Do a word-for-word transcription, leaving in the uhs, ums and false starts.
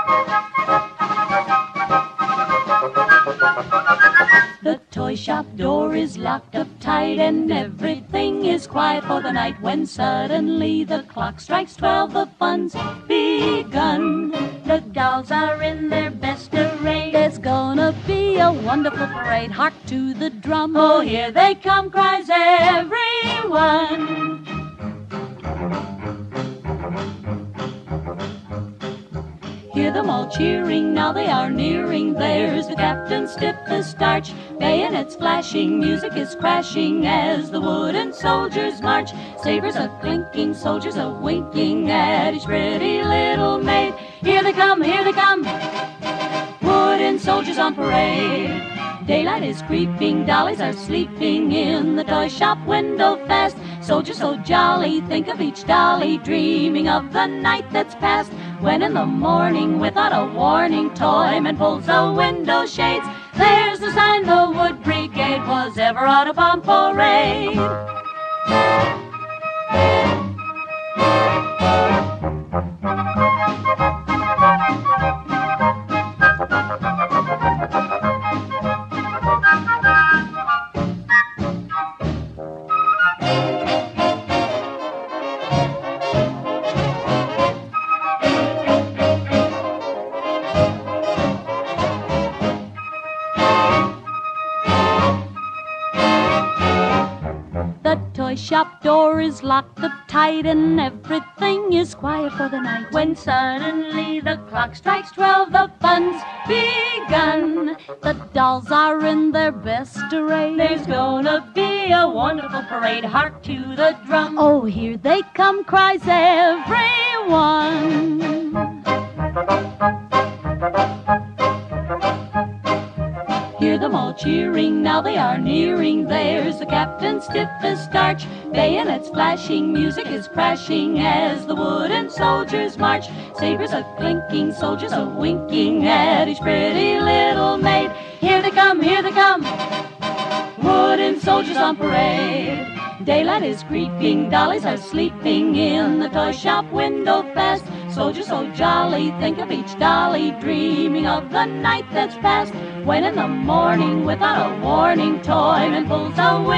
The toy shop door is locked up tight and everything is quiet for the night. When suddenly the clock strikes twelve, the fun's begun. The dolls are in their best array. There's gonna be a wonderful parade. Hark to the drum. Oh, here they come, cries everyone. Hear them all cheering, now they are nearing. There's the captain stiff as starch, bayonets flashing, music is crashing as the wooden soldiers march. Sabers a clinking, soldiers a winking at each pretty little maid. Here they come, here they come, wooden soldiers on parade. Daylight is creeping, dollies are sleeping in the toy shop window fast. Soldiers so jolly, think of each dolly, dreaming of the night that's past. When in the morning, without a warning, Toyman pulls the window shades. There's the sign, the Wood Brigade was ever out upon parade. The toy shop door is locked up tight and everything is quiet for the night. When suddenly the clock strikes twelve, the fun's begun. The dolls are in their best array. There's gonna be a wonderful parade. Hark to the drum. Oh, here they come, cries everyone. Hear them all cheering, now they are nearing. There's the captain stiff as starch, bayonets flashing, music is crashing as the wooden soldiers march. Sabers a clinking, soldiers a winking at each pretty little maid. Here they come, here they come, wooden soldiers on parade. Daylight is creeping, dollies are sleeping in the toy shop window fast. Soldiers so jolly, think of each dolly, dreaming of the night that's past. When in the morning, without a warning, Toyman pulls the